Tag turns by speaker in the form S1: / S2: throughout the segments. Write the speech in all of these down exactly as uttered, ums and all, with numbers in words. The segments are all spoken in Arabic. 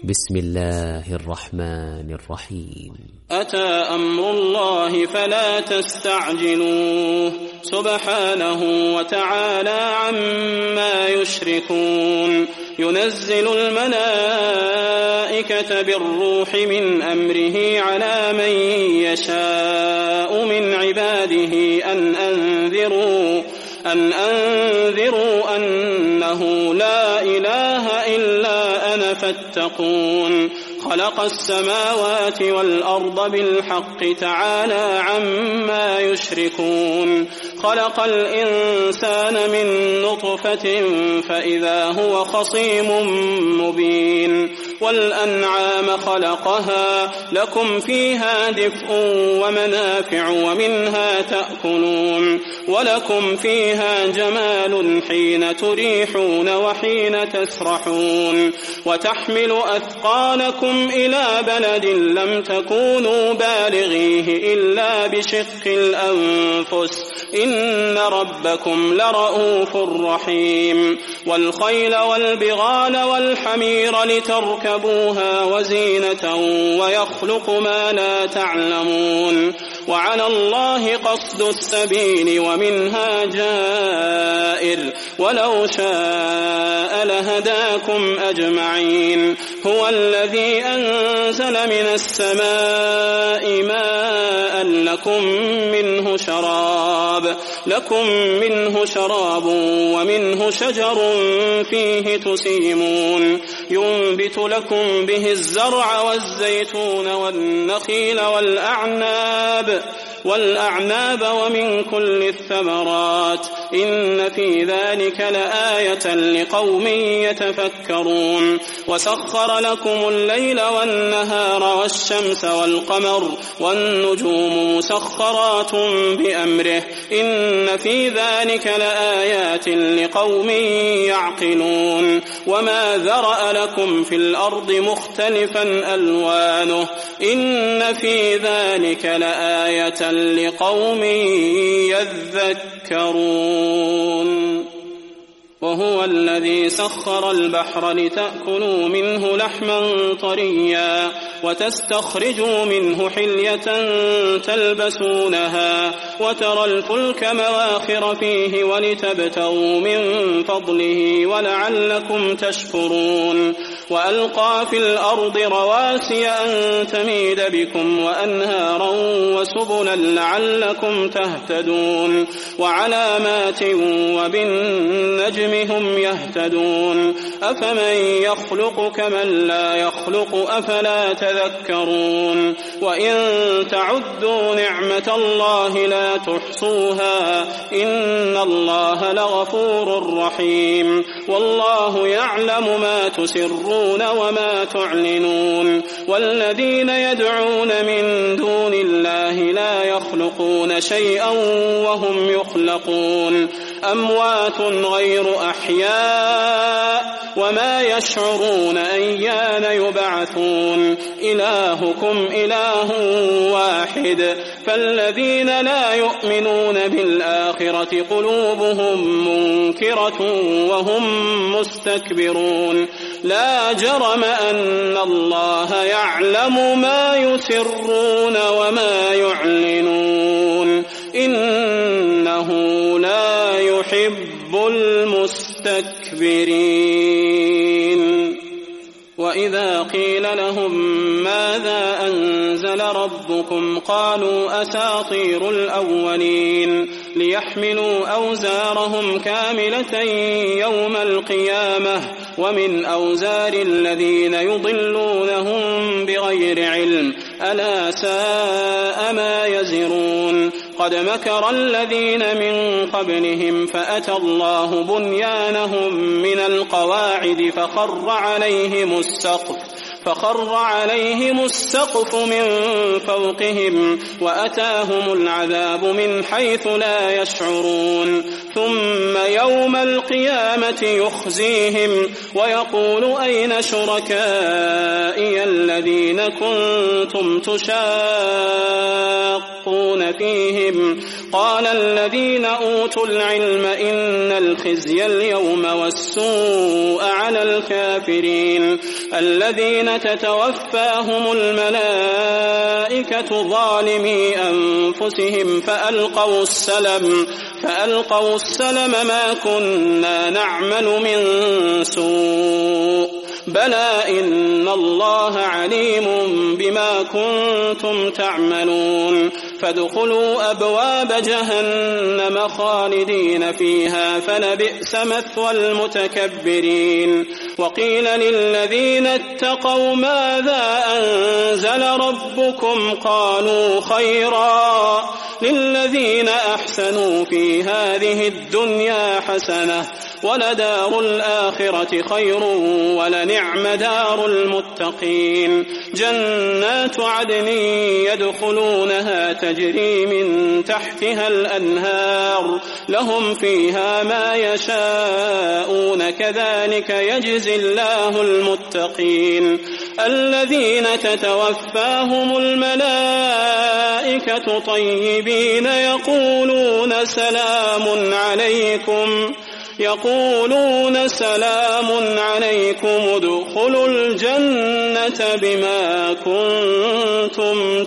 S1: بسم الله الرحمن الرحيم.
S2: أتى أمر الله فلا تستعجلوه سبحانه وتعالى عما يشركون. ينزل الملائكة بالروح من أمره على من يشاء من عباده أن أنذروا أن أنذروا أنه لا إله إلا أنا فاتقون. خلق السماوات والأرض بالحق تعالى عما يشركون. خلق الإنسان من نطفة فإذا هو خصيم مبين. والأنعام خلقها لكم فيها دفء ومنافع ومنها تأكلون ولكم فيها جمال حين تريحون وحين تسرحون. وتحمل أثقالكم إلى بلد لم تكونوا بالغيه إلا بشق الأنفس إن ربكم لرؤوف رحيم. والخيل والبغال والحمير لتركبوها وزينة ويخلق ما لا تعلمون. وعلى الله قصد السبيل ومنها جائر ولو شاء لهداكم أجمعين. هو الذي أنزل من السماء ماء لكم منه شراب لكم منه شراب ومنه شجر فيه تسيمون. ينبت لكم به الزرع والزيتون والنخيل والأعناب والأعناب ومن كل الثمرات إن في ذلك لآية لقوم يتفكرون. وسخر لكم الليل والنهار والشمس والقمر والنجوم مسخرات بأمره إن في ذلك لآيات لقوم يعقلون. وما ذرأ لكم في الأرض مختلفا ألوانه إن في ذلك لآية لقوم يذكرون. وهو الذي سخر البحر لتأكلوا منه لحما طريا وتستخرجوا منه حلية تلبسونها وترى الفلك مواخر فيه ولتبتغوا من فضله ولعلكم تشكرون. وألقى في الأرض رواسي أن تميد بكم وأنهارا وسبلا لعلكم تهتدون. وعلامات وبالنجم هم يهتدون. أفمن يخلق كمن لا يخلق أفلا تذكرون. وإن تعدوا نعمة الله لا تحصوها إن الله لغفور رحيم. والله يعلم ما تسرون وما تعلنون. والذين يدعون من دون الله لا يخلقون شيئا وهم يخلقون. أموات غير أحياء وما يشعرون أيان يبعثون. إلهكم إله واحد فالذين لا يؤمنون بالآخرة قلوبهم منكرة وهم مستكبرون. لا جرم أن الله يعلم ما يسرون وما يعلنون إنه لا يحب المستكبرين. وإذا قيل لهم ماذا أنزل ربكم قالوا أساطير الأولين ليحملوا أوزارهم كاملة يوم القيامة ومن أوزار الذين يضلونهم بغير علم ألا ساء ما يزرون. قد مكر الذين من قبلهم فأتى الله بنيانهم من القواعد فخر عليهم السقف فخر عليهم السقف من فوقهم وأتاهم العذاب من حيث لا يشعرون. ثم يوم القيامة يخزيهم ويقول أين شركائي الذين كنتم تشاقون فيهم قال الذين أوتوا العلم إن الخزي اليوم والسوء على الكافرين الذين تتوفاهم الملائكة ظالمي أنفسهم فألقوا السلم فألقوا السلم ما كنا نعمل من سوء بلى إن الله عليم بما كنتم تعملون فادخلوا أبواب جهنم خالدين فيها فلبئس مثوى المتكبرين وقيل للذين اتقوا ماذا أنزل ربكم قالوا خيرا للذين أحسنوا في هذه الدنيا حسنة ولدار الآخرة خير ولنعم دار المتقين جنات عدن يدخلونها تجري من تحتها الأنهار لهم فيها ما يشاءون كذلك يجزي الله المتقين الذين تتوفاهم الملائكة طيبين يقولون سلام عليكم يقولون سلام عليكم ادخلوا الجنة بما كنتم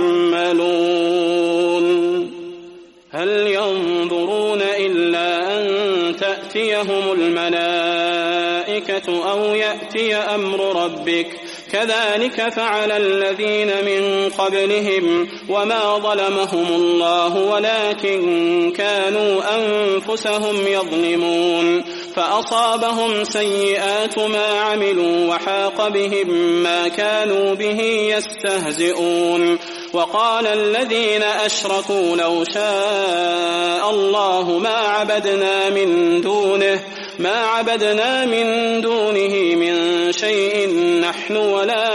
S2: تعملون هل ينظرون إلا أن تأتيهم الملائكة أو يأتي أمر ربك كذلك فعل الذين من قبلهم وما ظلمهم الله ولكن كانوا أنفسهم يظلمون فأصابهم سيئات ما عملوا وحاق بهم ما كانوا به يستهزئون وقال الذين أشركوا لو شاء الله ما عبدنا من دونه ما عبدنا من دونه من شيء نحن ولا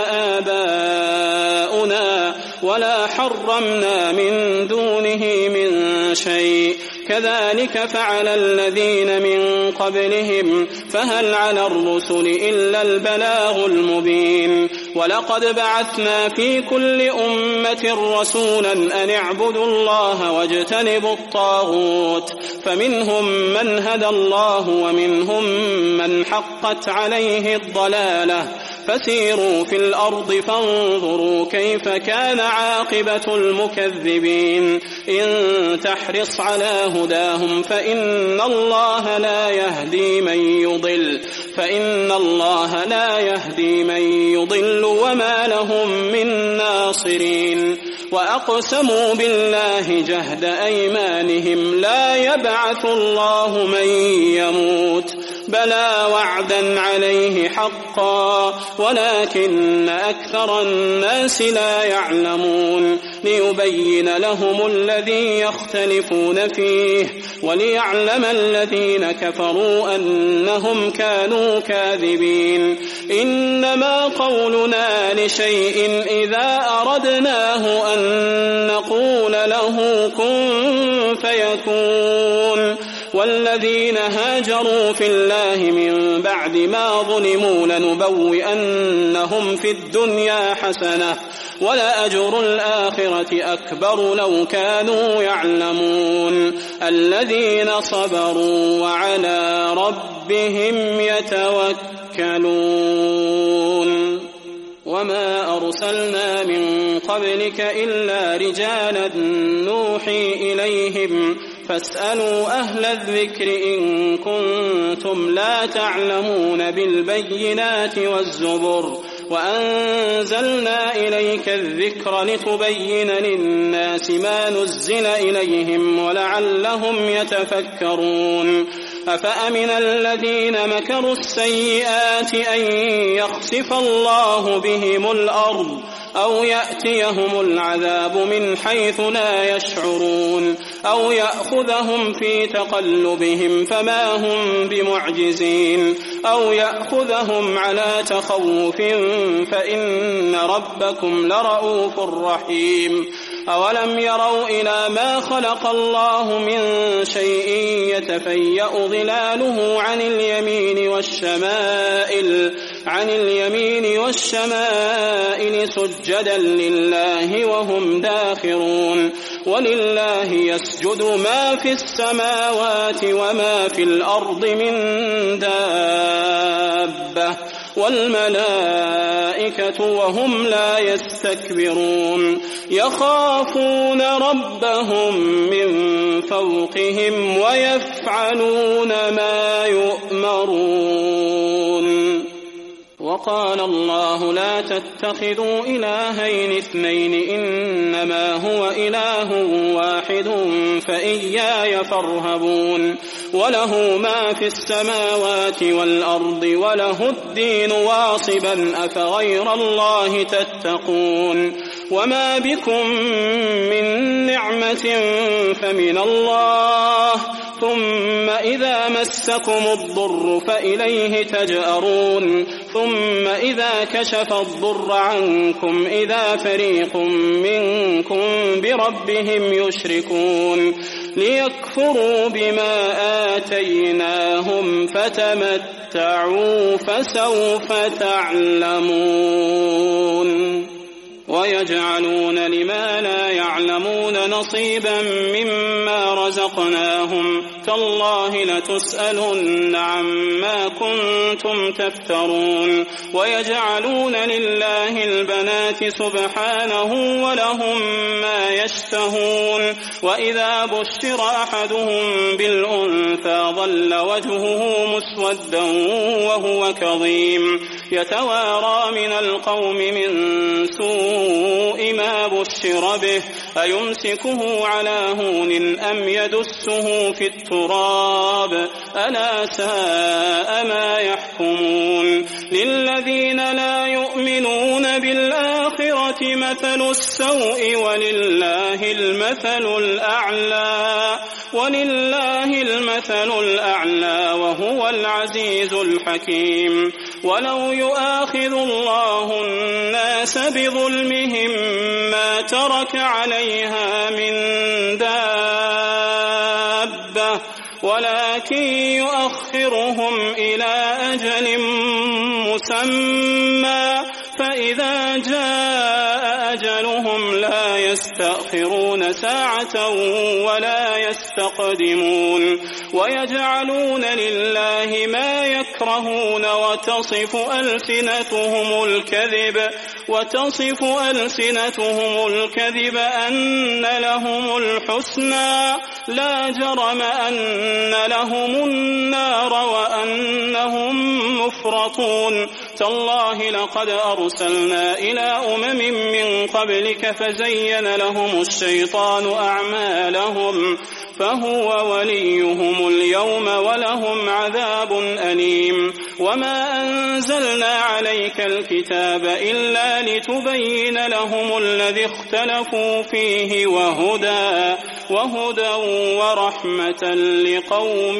S2: آباؤنا ولا حرمنا من دونه من شيء كذلك فعل الذين من قبلهم فهل على الرسل إلا البلاغ المبين ولقد بعثنا في كل أمة رسولا أن اعبدوا الله واجتنبوا الطاغوت فمنهم من هدى الله ومنهم من حقت عليه الضلالة فسيروا في الأرض فانظروا كيف كان عاقبة المكذبين إن تحرص على هداهم فإن الله لا يهدي من يضل فإن الله لا يهدي من يضل وما لهم من ناصرين وأقسموا بالله جهد أيمانهم لا يبعث الله من يموت بلى وعدا عليه حقا ولكن أكثر الناس لا يعلمون ليبين لهم الذي يختلفون فيه وليعلم الذين كفروا أنهم كانوا كاذبين إنما قولنا لشيء إذا أردناه أن نقول له كن فيكون والذين هاجروا في الله من بعد ما ظلموا لنبوئنهم في الدنيا حسنة ولأجر الآخرة أكبر لو كانوا يعلمون الذين صبروا وعلى ربهم يتوكلون وما أرسلنا من قبلك إلا رجالا نوحي إليهم فاسألوا أهل الذكر إن كنتم لا تعلمون بالبينات والزبر وأنزلنا إليك الذكر لتبين للناس ما نزل إليهم ولعلهم يتفكرون أفأمن الذين مكروا السيئات أن يخسف الله بهم الأرض أو يأتيهم العذاب من حيث لا يشعرون أو يأخذهم في تقلبهم فما هم بمعجزين أو يأخذهم على تخوف فإن ربكم لرؤوف رحيم أولم يروا إلى ما خلق الله من شيء يتفيأ ظلاله عن اليمين والشمائل عن اليمين والشمائل سجدا لله وهم داخرون ولله يسجد ما في السماوات وما في الأرض من دابة والملائكة وهم لا يستكبرون يخافون ربهم من فوقهم ويفعلون ما يؤمرون. وقال الله لا تتخذوا إلهين اثنين إنما هو إله واحد فإياي فارهبون وله ما في السماوات والأرض وله الدين واصبا أفغير الله تتقون وما بكم من نعمة فمن الله ثم إذا مسكم الضر فإليه تجأرون ثم إذا كشف الضر عنكم إذا فريق منكم بربهم يشركون ليكفروا بما آتيناهم فتمتعوا فسوف تعلمون. ويجعلون لما لا يعلمون نصيبا مما رزقناهم تالله لتسألن عما كنتم تفترون. ويجعلون لله البنات سبحانه ولهم ما يشتهون وإذا بشر أحدهم بالأنثى ظل وجهه مسودا وهو كظيم يتوارى من القوم من سوء ما بشر به أيمسكه على هون أم يدسه في التراب ألا ساء ما يحكمون. للذين لا يؤمنون بالآخرة مثل السوء ولله المثل الأعلى ولله المثل الأعلى وهو العزيز الحكيم. ولو يؤاخذ الله الناس بظلمهم ما ترك عليها من دابة ولكن يؤخرهم إلى أجل مسمى فإذا جاء أجلهم لا يستأخرون ساعة ولا يستقدمون. ويجعلون لله ما يكرهون وتصف ألسنتهم الكذب وتصف ألسنتهم الكذب أن لهم الحسنى لا جرم أن لهم النار وأنهم مفرطون. تالله لقد أرسلنا إلى أمم من قبلك فزين لهم الشيطان أعمالهم فهو وليهم اليوم ولهم عذاب أليم. وما أنزلنا عليك الكتاب إلا لتبين لهم الذي اختلفوا فيه وهدى وهدى ورحمة لقوم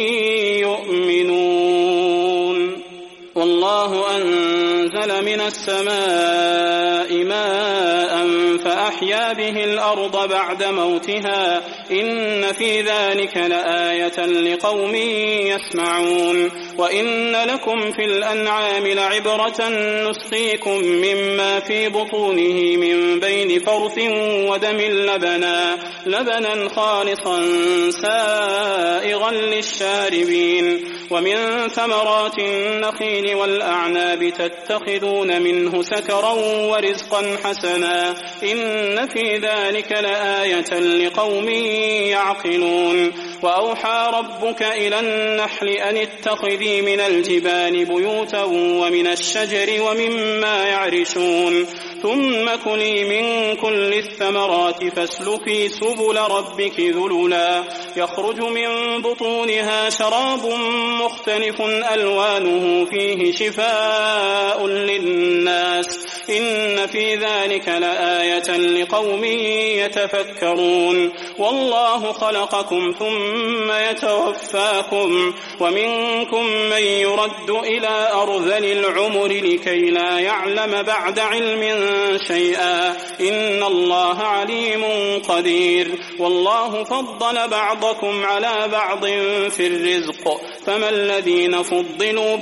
S2: يؤمنون. والله أنزل من السماء ماء فأحيا به الأرض بعد موتها إن في ذلك لآية لقوم يسمعون. وإن لكم في الأنعام لعبرة نسقيكم مما في بطونه من بين فرث ودم لبنا لبنا خالصا سائغا للشاربين. ومن ثمرات النخيل والأعناب تتخذون منه سكرا ورزقا حسنا إن في ذلك لآية لقوم يعقلون. وأوحى ربك إلى النحل أن اتخذي من الجبال بيوتا ومن الشجر ومما يعرشون ثم كلي من كل الثمرات فاسلكي سبل ربك ذللا يخرج من بطونها شراب مختلف ألوانه فيه شفاء للناس إن في ذلك لآية لقوم يتفكرون والله خلقكم ثم يتوفاكم ومنكم من يرد إلى أرذل العمر لكي لا يعلم بعد علم شيئا إن الله عليم قدير والله فضل بعضكم على بعض في الرزق فما الذين فضلوا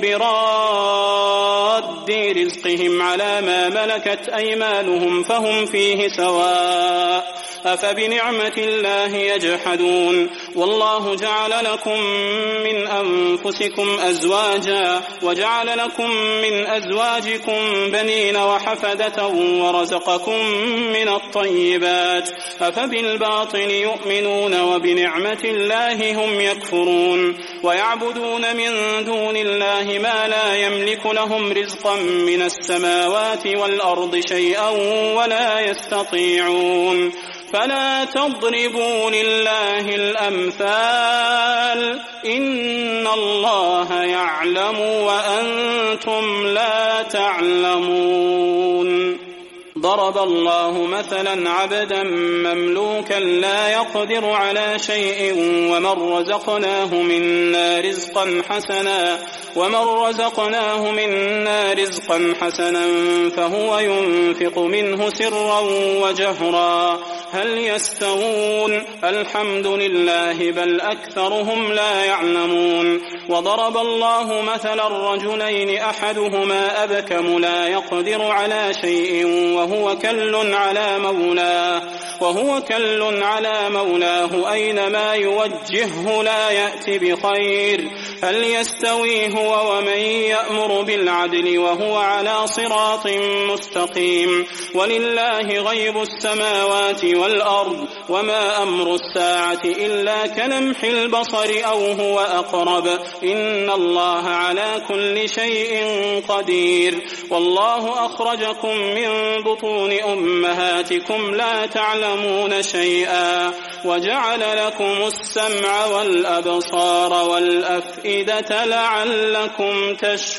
S2: براد رزقهم على ما ملكت أيمانهم فهم فيه سواء أفبنعمة الله يجحدون والله جعل لكم من أنفسكم أزواجا وجعل لكم من أزواجكم بنين وحفدة ورزقكم من الطيبات أفبالباطل يؤمنون وبنعمة الله هم يكفرون ويعبدون من دون الله ما لا يملك لهم رزقا من السماوات والأرض شيئا ولا يستطيعون فلا تضربوا لله الأمثال إن الله يعلم وأنتم لا تعلمون ضرب الله مثلا عبدا مملوكا لا يقدر على شيء ومن رزقناه منا رزقا حسنا ومن رزقناه منا رزقا حسنا فهو ينفق منه سرا وجهرا هل يستوون الحمد لله بل أكثرهم لا يعلمون وضرب الله مثلا رجلين أحدهما أبكم لا يقدر على شيء وهو كل على مولاه وهو كل على مولاه أينما يوجهه لا يأتي بخير هل يستوي هو ومن يأمر بالعدل وهو على صراط مستقيم ولله غيب السماوات والأرض وما أمر الساعة إلا كلمح البصر أو هو أقرب إن الله على كل شيء قدير والله أخرجكم من بطون أمهاتكم لا تعلمون شيئا وجعل لكم السمع والأبصار والأفئدة لعلكم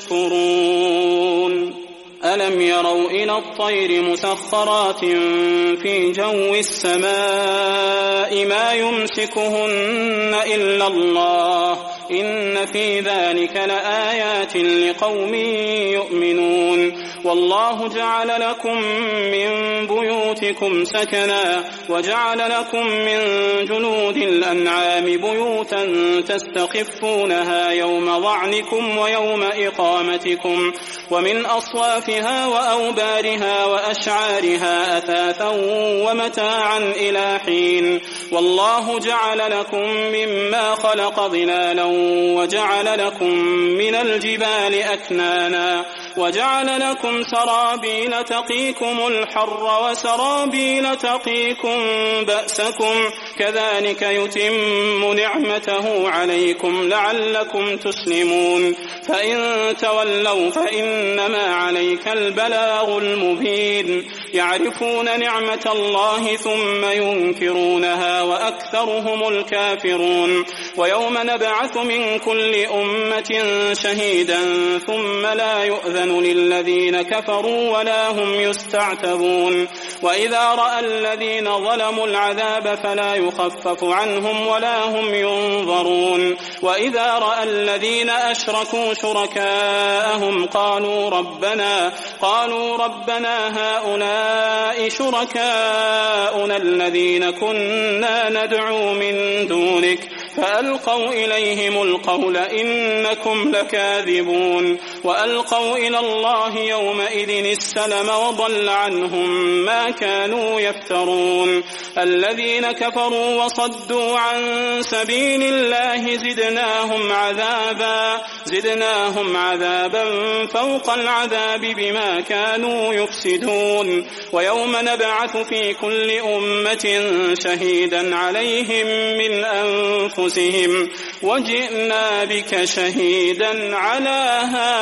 S2: تشكرون ألم يروا إلى الطير مسخرات في جو السماء ما يمسكهن إلا الله إن في ذلك لآيات لقوم يؤمنون والله جعل لكم من بيوتكم سكنا وجعل لكم من جلود الأنعام بيوتا تستخفونها يوم ظعنكم ويوم إقامتكم ومن أصوافها وأوبارها وأشعارها أثاثا ومتاعا إلى حين والله جعل لكم مما خلق ظلالا وجعل لكم من الجبال أكنانا وجعل لكم سرابيل تقيكم الحر وسرابيل تقيكم بأسكم كذلك يتم نعمته عليكم لعلكم تسلمون فإن تولوا فإنما عليك البلاغ المبين يعرفون نعمة الله ثم ينكرونها وأكثرهم الكافرون ويوم نبعث من كل أمة شهيدا ثم لا يؤذن للذين كفروا ولا هم يستعتبون وإذا رأى الذين ظلموا العذاب فلا يخفف عنهم ولا هم ينظرون وإذا رأى الذين أشركوا شركاءهم قالوا ربنا قالوا ربنا هؤلاء شركاؤنا الذين كنا ندعو من دونك فألقوا إليهم القول إنكم لكاذبون وألقوا إلى الله يومئذ السلم وضل عنهم ما كانوا يفترون الذين كفروا وصدوا عن سبيل الله زدناهم عذابا زدناهم عذابا فوق العذاب بما كانوا يفسدون ويوم نبعث في كل أمة شهيدا عليهم من أنفسهم وجئنا بك شهيدا على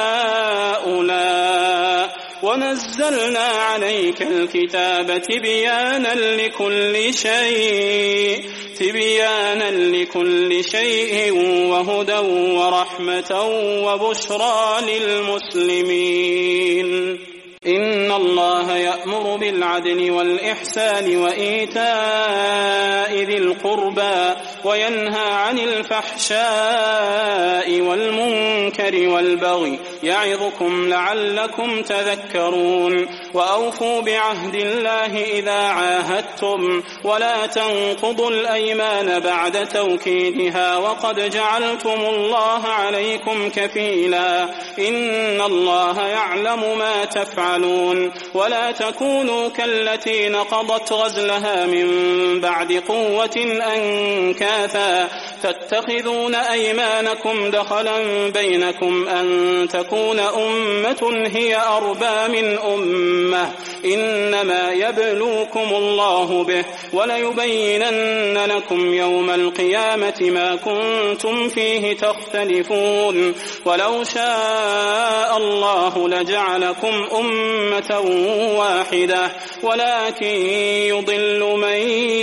S2: هؤلاء ونزلنا عليك الكتاب تبيانا لكل شيء تبيانا لكل شيء وهدى ورحمة وبشرى للمسلمين. إن الله يأمر بالعدل والإحسان وإيتاء ذي القربى وينهى عن الفحشاء والمنكر والبغي يعظكم لعلكم تذكرون وأوفوا بعهد الله إذا عاهدتم ولا تنقضوا الأيمان بعد توكيدها وقد جعلتم الله عليكم كفيلا إن الله يعلم ما تفعلون ولا تكونوا كالتي نقضت غزلها من بعد قوة أنكاثا تتخذون أيمانكم دخلا بينكم أن تكون أمة هي أربى من أمة إنما يبلوكم الله به وليبينن لكم يوم القيامة ما كنتم فيه تختلفون ولو شاء الله لجعلكم أمة واحدة ولكن يضل من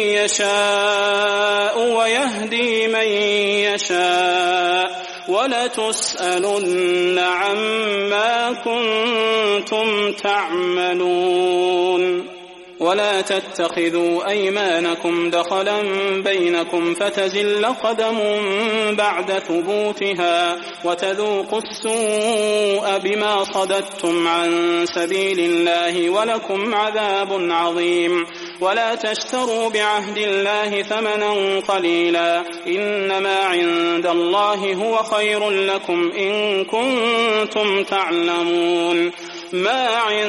S2: يشاء ويهدي من يشاء ولتسألن عما كنتم تعملون ولا تتخذوا أيمانكم دخلا بينكم فتزل قدم بعد ثبوتها وتذوقوا السوء بما صددتم عن سبيل الله ولكم عذاب عظيم ولا تشتروا بعهد الله ثمنا قليلا إنما عند الله هو خير لكم إن كنتم تعلمون ما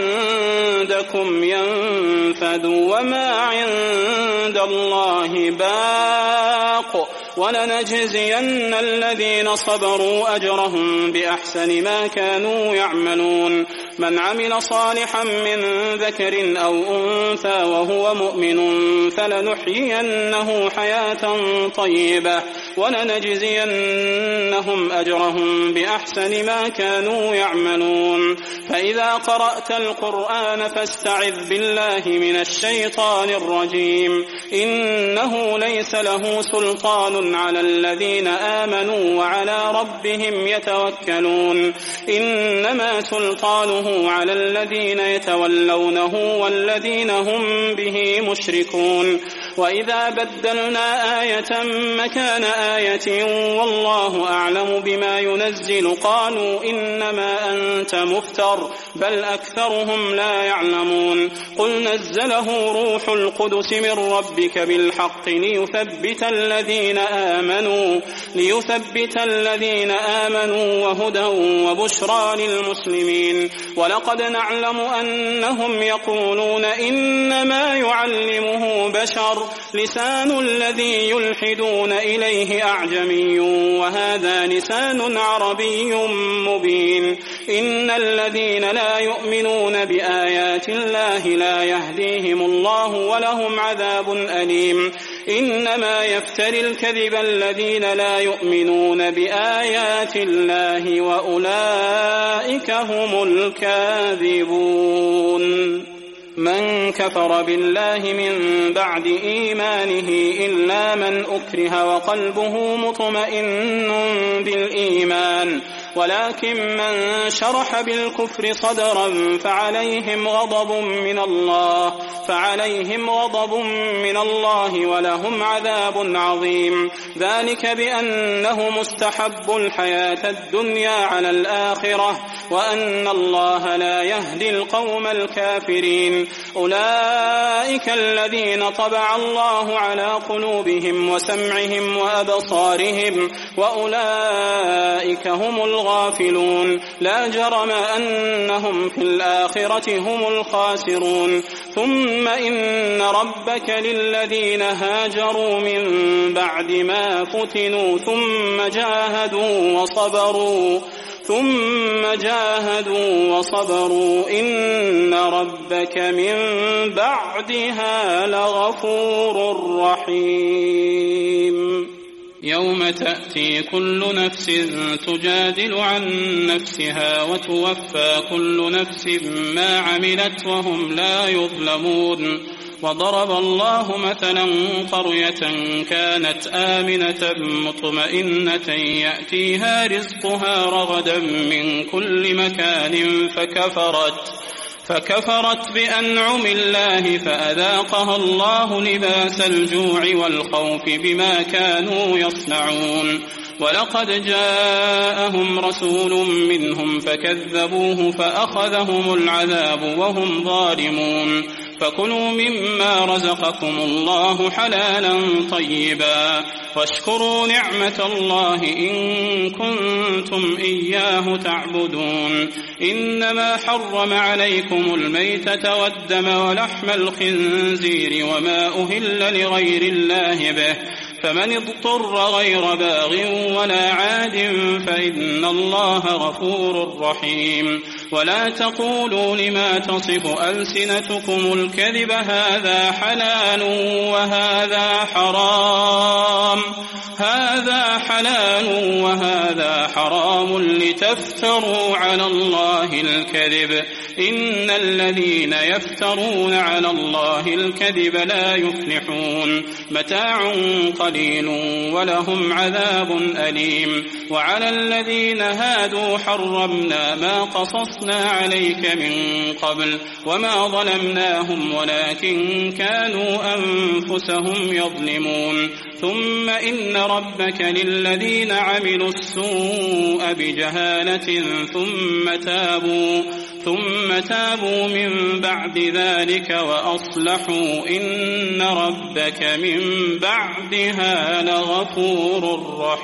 S2: عندكم ينفد وما عند الله باق ولنجزين الذين صبروا أجرهم بأحسن ما كانوا يعملون من عمل صالحا من ذكر أو أنثى وهو مؤمن فلنحيينه حياة طيبة ولنجزينهم أجرهم بأحسن ما كانوا يعملون فإذا قرأت القرآن فاستعذ بالله من الشيطان الرجيم إنه ليس له سلطان على الذين آمنوا وعلى ربهم يتوكلون إنما سلطانه على الذين يتولونه والذين هم به مشركون وإذا بدلنا آية مكان آية والله أعلم بما ينزل قالوا إنما أنت مفتر بل أكثرهم لا يعلمون قل نزله روح القدس من ربك بالحق ليثبت الذين آمنوا ليثبت الذين آمنوا وهدى وبشرى للمسلمين ولقد نعلم أنهم يقولون إنما يعلمه بشر لسان الذي يلحدون إليه أعجمي وهذا لسان عربي مبين إن الذين لا يؤمنون بآيات الله لا يهديهم الله ولهم عذاب أليم إنما يفتري الكذب الذين لا يؤمنون بآيات الله وأولئك هم الكاذبون من كفر بالله من بعد إيمانه إلا من أكره وقلبه مطمئن بالإيمان ولكن من شرح بالكفر صدرا فعليهم غضب من الله فعليهم غضب من الله ولهم عذاب عظيم ذلك بأنه مستحب الحياة الدنيا على الآخرة وأن الله لا يهدي القوم الكافرين أولئك الذين طبع الله على قلوبهم وسمعهم وأبصارهم وأولئك هم الغافلون لا جرم أنهم في الآخرة هم الخاسرون ثم إن ربك للذين هاجروا من بعد ما فتنوا ثم جاهدوا وصبروا ثم جاهدوا وصبروا إن ربك من بعدها لغفور رحيم يوم تأتي كل نفس تجادل عن نفسها وتوفى كل نفس ما عملت وهم لا يظلمون وضرب الله مثلا قرية كانت آمنة مطمئنة يأتيها رزقها رغدا من كل مكان فكفرت فكفرت بأنعم الله فأذاقها الله لباس الجوع والخوف بما كانوا يصنعون ولقد جاءهم رسول منهم فكذبوه فأخذهم العذاب وهم ظالمون فكلوا مما رزقكم الله حلالا طيبا واشكروا نعمة الله إن كنتم إياه تعبدون إنما حرم عليكم الميتة والدم ولحم الخنزير وما أهل لغير الله به فمن اضطر غير باغ ولا عاد فإن الله غفور رحيم ولا تقولوا لما تصف ألسنتكم الكذب هذا حلال وهذا حرام هذا حلال وهذا حرام لتفتروا على الله الكذب إن الذين يفترون على الله الكذب لا يفلحون متاع قليل ولهم عذاب أليم وعلى الذين هادوا حرمنا ما قصصنا عليك من قبل وما ظلمناهم ولكن كانوا أنفسهم يظلمون ثم إن ربك للذين عملوا السوء بجهالة ثم تابوا ثم تابوا من بعد ذلك وأصلحوا إن ربك من بعدها لغفور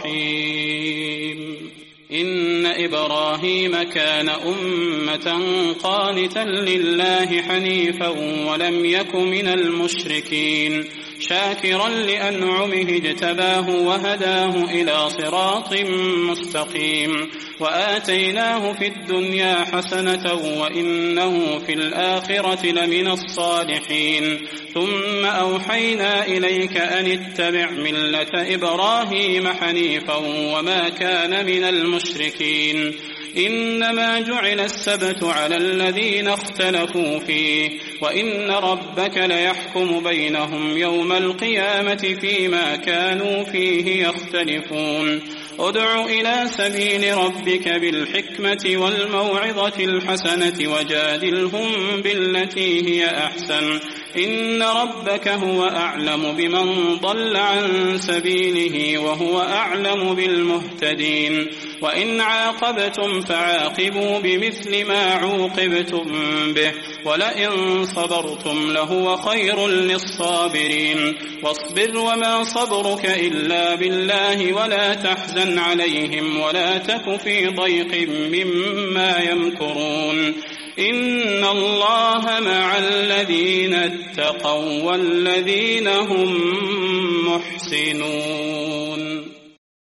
S2: رحيم إن إبراهيم كان أمة قانتا لله حنيفا ولم يك من المشركين شاكرا لأنعمه اجتباه وهداه إلى صراط مستقيم وآتيناه في الدنيا حسنة وإنه في الآخرة لمن الصالحين ثم أوحينا إليك أن اتبع ملة إبراهيم حنيفا وما كان من المشركين إنما جعل السبت على الذين اختلفوا فيه وإن ربك ليحكم بينهم يوم القيامة فيما كانوا فيه يختلفون ادع إلى سبيل ربك بالحكمة والموعظة الحسنة وجادلهم بالتي هي أحسن إن ربك هو أعلم بمن ضل عن سبيله وهو أعلم بالمهتدين وإن عاقبتم فعاقبوا بمثل ما عوقبتم به ولئن صبرتم لهو خير للصابرين واصبر وما صبرك إلا بالله ولا تحزن عليهم ولا تك في ضيق مما يمكرون إن الله مع الذين اتقوا والذين هم محسنون.